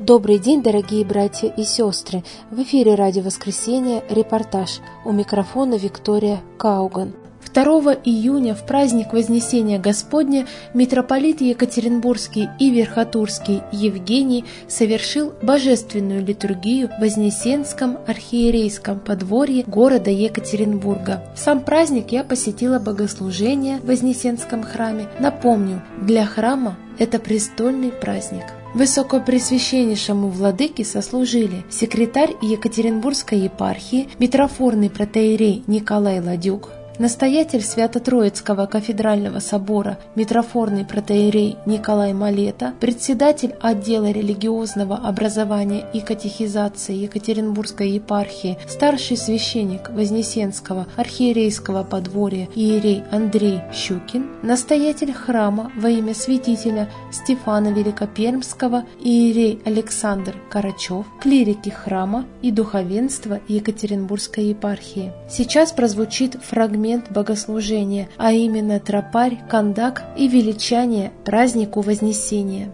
Добрый день, дорогие братья и сестры! В эфире Радио Воскресения репортаж. У микрофона Виктория Кауган. 2 июня в праздник Вознесения Господня митрополит Екатеринбургский и Верхотурский Евгений совершил божественную литургию в Вознесенском архиерейском подворье города Екатеринбурга. В сам праздник я посетила богослужение в Вознесенском храме. Напомню, для храма это престольный праздник. Высокопресвященнейшему владыке сослужили секретарь Екатеринбургской епархии, митрофорный протоиерей Николай Ладюк, настоятель Свято-Троицкого кафедрального собора, митрофорный протоиерей Николай Малета, председатель отдела религиозного образования и катехизации Екатеринбургской епархии, старший священник Вознесенского архиерейского подворья иерей Андрей Щукин, настоятель храма во имя святителя Стефана Великопермского иерей Александр Карачев, клирики храма и духовенство Екатеринбургской епархии. Сейчас прозвучит фрагмент богослужения, а именно тропарь, кандак и величание празднику Вознесения.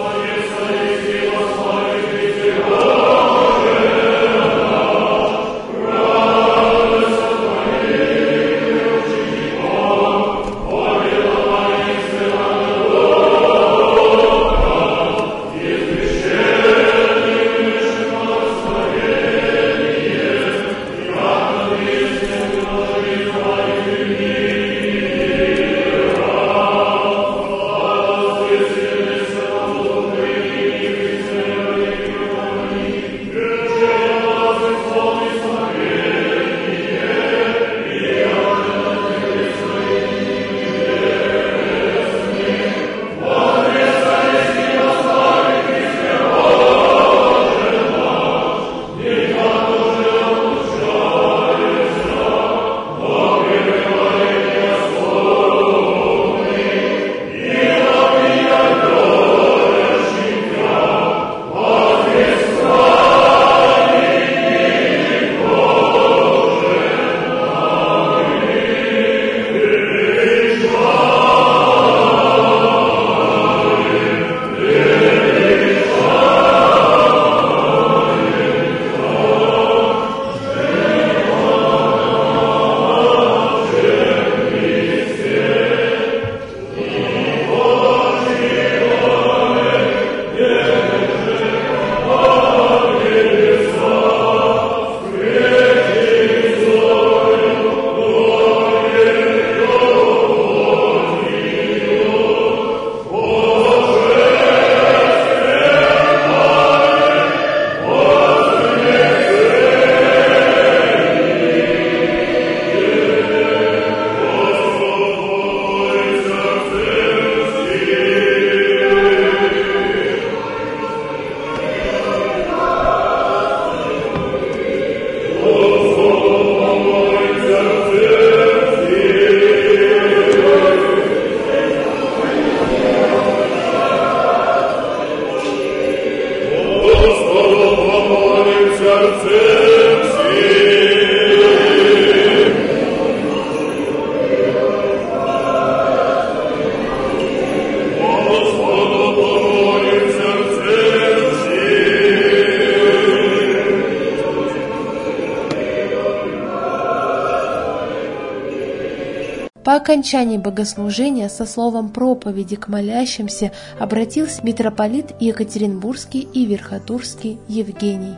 По окончании богослужения со словом проповеди к молящимся обратился митрополит Екатеринбургский и Верхотурский Евгений.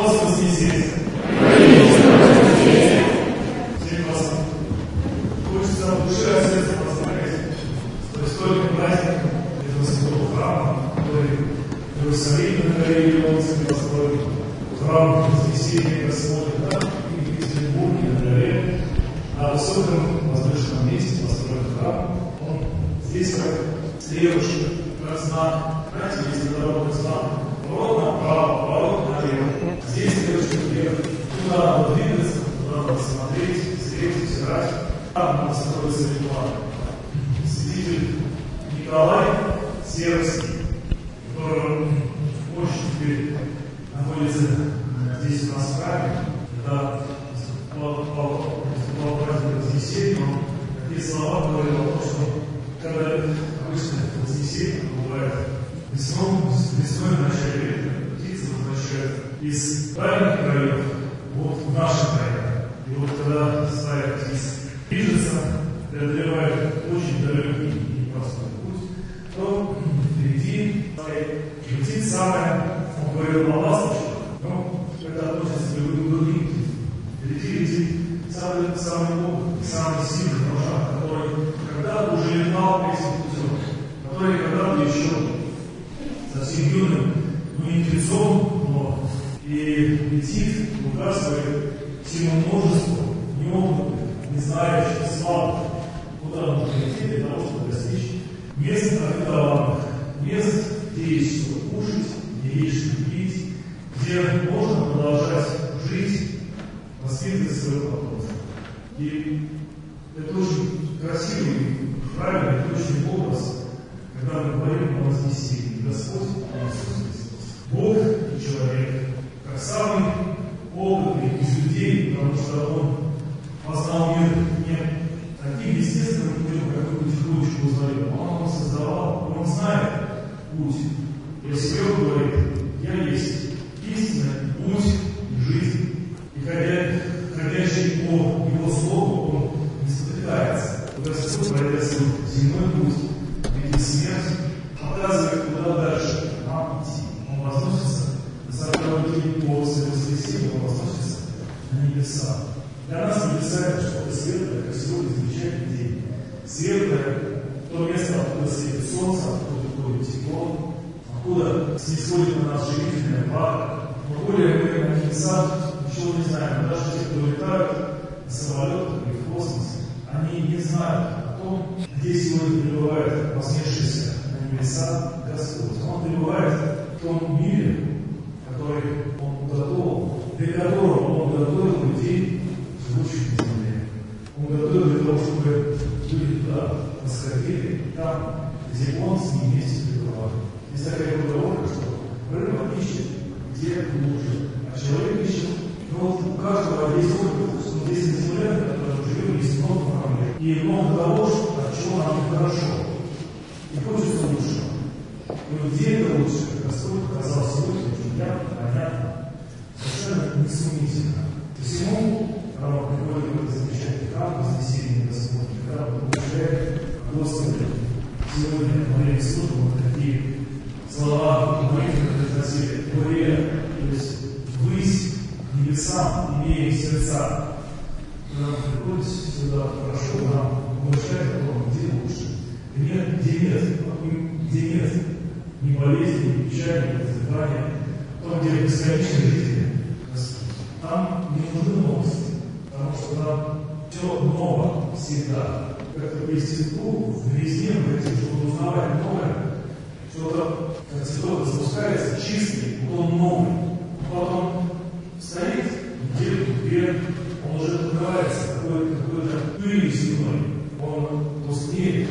На высоком возвышенном месте построен храм. Он здесь как стрелочка, как знак. Знаете, есть дорожный знак. Поворот направо, поворот налево. Здесь стрелочка вверх. Туда надо двигаться, туда надо смотреть, встретить, взирать. Там надо строиться ритуал. Святитель Николай Серовский, который очень теперь находится здесь у нас в храме. Это Вознесения, такие слова говорили о том, что когда обычно Вознесение бывает весной в начале лета, из правильных краев вот в наши края. И вот когда ставят здесь движется, преодолевает очень далекий и непростой путь, то впереди летит самое, он говорил о ласточках, но это относится к другим. Впереди летит самый опытный, самый сильный вожак, который когда-то уже летал этим путем, который когда-то еще совсем юным, не птенцом, но и летит, указывает всему множеству неопытных, не знающих, слабых, куда нужно идти для того, чтобы достичь мест обетованных, мест, где есть что кушать, где есть что пить, где можно продолжать жить, воспитывать свое потомство. И это очень красивый, правильный, точный образ, когда мы говорим о вознесении. Господь Иисус Христос, Бог и человек, как самый опытный из людей, потому что Он познал мир не таким естественным путем, как мы потихонечку узнаем. Он его создавал, Он знает путь. Иосиф говорит: «Я есть истина, путь и жизнь». И ходящий по Его Слову, он не спотыкается. Господь, пройдя свой земной путь, видит смерть, показывает, куда дальше нам идти. Он возносится на 40-й день после воскресения, Он возносится на небеса. Для нас небеса это что-то светлое, как сегодня замечательный день. Светлое — то место, откуда светит солнце, откуда уходит тепло, откуда снисходит на нас живительная влага. Но более мы на небесах ничего не знаем. Даже те, кто летают на самолетах или в космосе, они не знают о том, где сегодня пребывает вознесшийся на небеса Господь. Он пребывает в том мире, который Он уготовил, для которого Он готовил людей, живущих на земле. Он готовил для того, чтобы люди туда восходили, там, где Он с ними вместе пребывает. Есть такая поговорка, что рыба ищет, где глубже, а человек ищет. Но вот у каждого есть опыт, что здесь на земле, в которой мы живем, есть много проблем. И много того, от чего нам хорошо. И хочется лучше. Но где это лучше? Господь показал сегодня очень явно, понятно, совершенно несумнительно. Посему, когда мы приходим в этот замечательный храм, вознесение Господня, когда мы получаем Господа, сегодня во время службы вот такие слова молитвы произносили: «Горе», то есть ввысь к небесам, имея сердца. Когда мы приходим сюда, прошу нам помощать о том, где лучше, где нет ни болезни, ни печали, ни забывания, там, где бесконечная жизнь, там не нужны новости, потому что там все ново всегда. Как-то естеству в везде мы хотим, чтобы узнавать новое, что-то, как цветок запускается, чистый, он новый. Потом стоит неделю-две, он уже покрывается какой-то пылью земной, он тускнеет,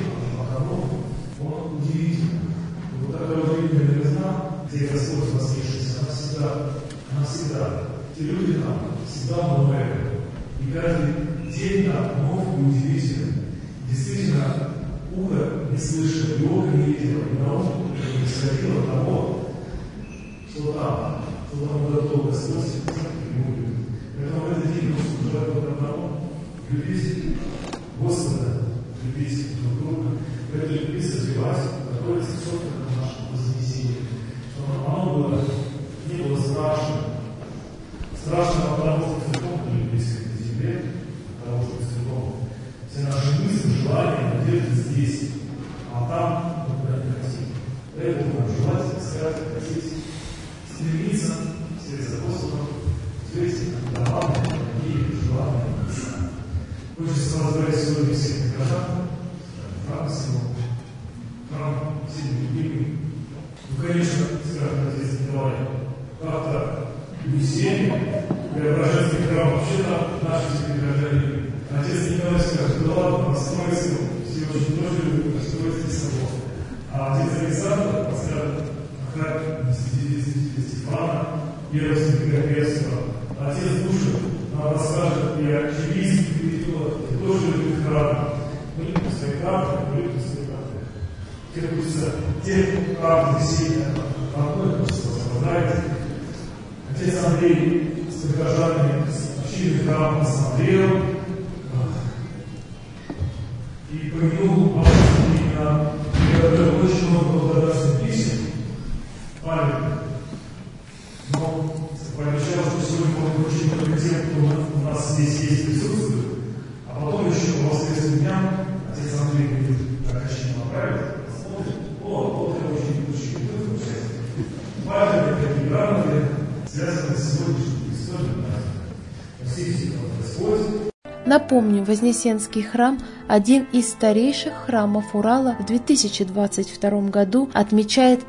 он удивительный. И вот такая удивительная новизна, где Господь воскресшийся, она всегда. Те люди там всегда новые. И каждый день там нов и удивительный. Действительно, ухо не слышало, и око не видело, и на ум не сходило того, что там готов Господь и любит. Поэтому в этот день нужно желать только одного — любить Господа, любить друг друга, в этой любви созревать, готовиться к собственному нашему вознесению, чтобы оно было, не было страшным. Страшно от того, что цветом были близко к земле, от того, что цветом. Все наши мысли, желания, надежды здесь, а там мы куда не хотим. Поэтому нам желательно искать, хотеть, стремиться вслед за Господом, встретить даванные, дорогие, желанные места. Хочется возглавить сегодня всех прихожан, храм всего, храм сильно любимый. Ну, конечно, скажем, отец Николай, как-то весеннее, Преображенский храм вообще-то наши прихожане. Отец Николай скажет: да ладно, построй сын, все очень тоже любят построить собор. А отец Александр подскажет: как Стефана, первого священника. Отец Душа нам расскажет и о чилийских периодах, и тоже любит храмы. Мы любим свои храмы, мы любим свои храмы. Теперь хочется те храмы весенние, одной хочется возглавить. Отец Андрей с прихожанами общины храма посмотрел и помянул именно очень много благодарственных писем, памятных. Но пообещал, что сегодня будет очень много тем, кто у нас здесь есть, присутствует, а потом еще по воскресным дням отец Андрей будет прокачно направить, посмотрит, вот это очень памятные такие грамоты, связанные с сегодняшней историей. Спасибо, Господь. Напомню, Вознесенский храм – один из старейших храмов Урала, в 2022 году отмечает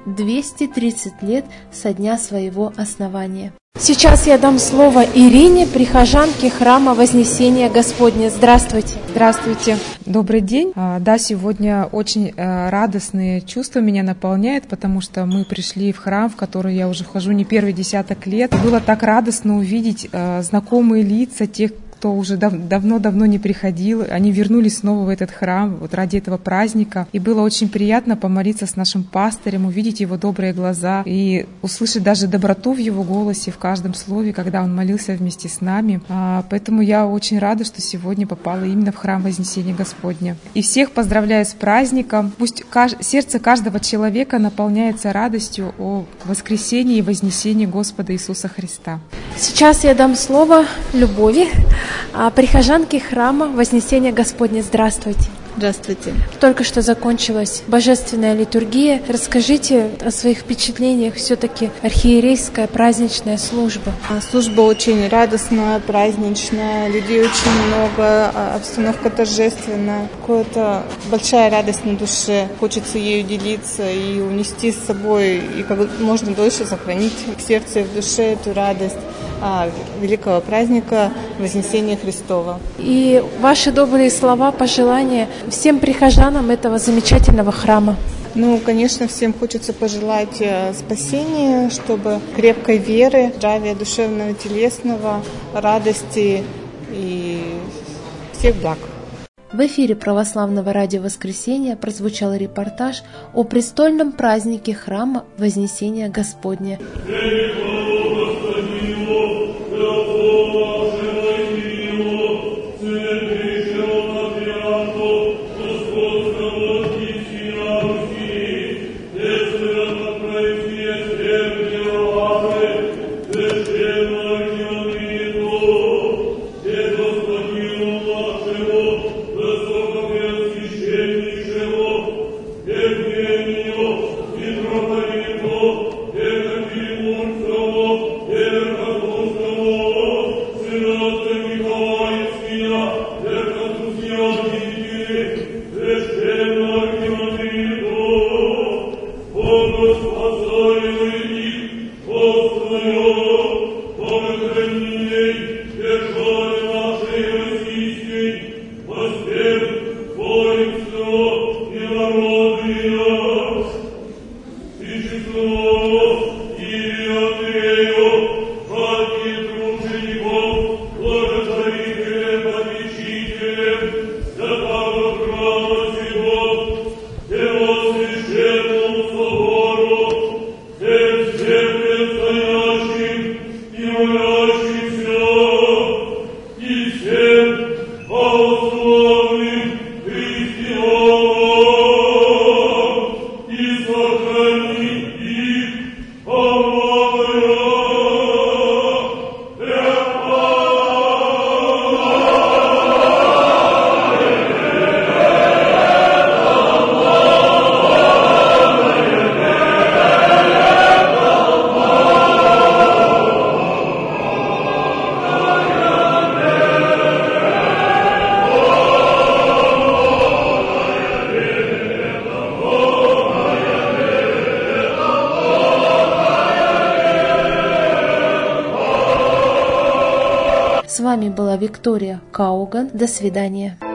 230 лет со дня своего основания. Сейчас я дам слово Ирине, прихожанке храма Вознесения Господня. Здравствуйте. Здравствуйте. Добрый день. Да, сегодня очень радостные чувства меня наполняют, потому что мы пришли в храм, в который я уже вхожу не первый десяток лет. Было так радостно увидеть знакомые лица тех, кто уже давно-давно не приходил. Они вернулись снова в этот храм вот ради этого праздника. И было очень приятно помолиться с нашим пастырем, увидеть его добрые глаза и услышать даже доброту в его голосе, в каждом слове, когда он молился вместе с нами. Поэтому я очень рада, что сегодня попала именно в храм Вознесения Господня. И всех поздравляю с праздником. Пусть сердце каждого человека наполняется радостью о воскресении и вознесении Господа Иисуса Христа. Сейчас я дам слово Любови, прихожанке храма Вознесения Господня. Здравствуйте. Здравствуйте. Только что закончилась божественная литургия. Расскажите о своих впечатлениях. Все-таки архиерейская праздничная служба. Служба очень радостная, праздничная, людей очень много, обстановка торжественная. Какая-то большая радость на душе. Хочется ею делиться и унести с собой, и как можно дольше сохранить в сердце и в душе эту радость великого праздника Вознесения Христова. И ваши добрые слова, пожелания всем прихожанам этого замечательного храма. Конечно, всем хочется пожелать спасения, чтобы крепкой веры, здравия душевного, телесного, радости и всех благ. В эфире Православного радио «Воскресенье» прозвучал репортаж о престольном празднике храма Вознесения Господня. С вами была Виктория Кауган. До свидания.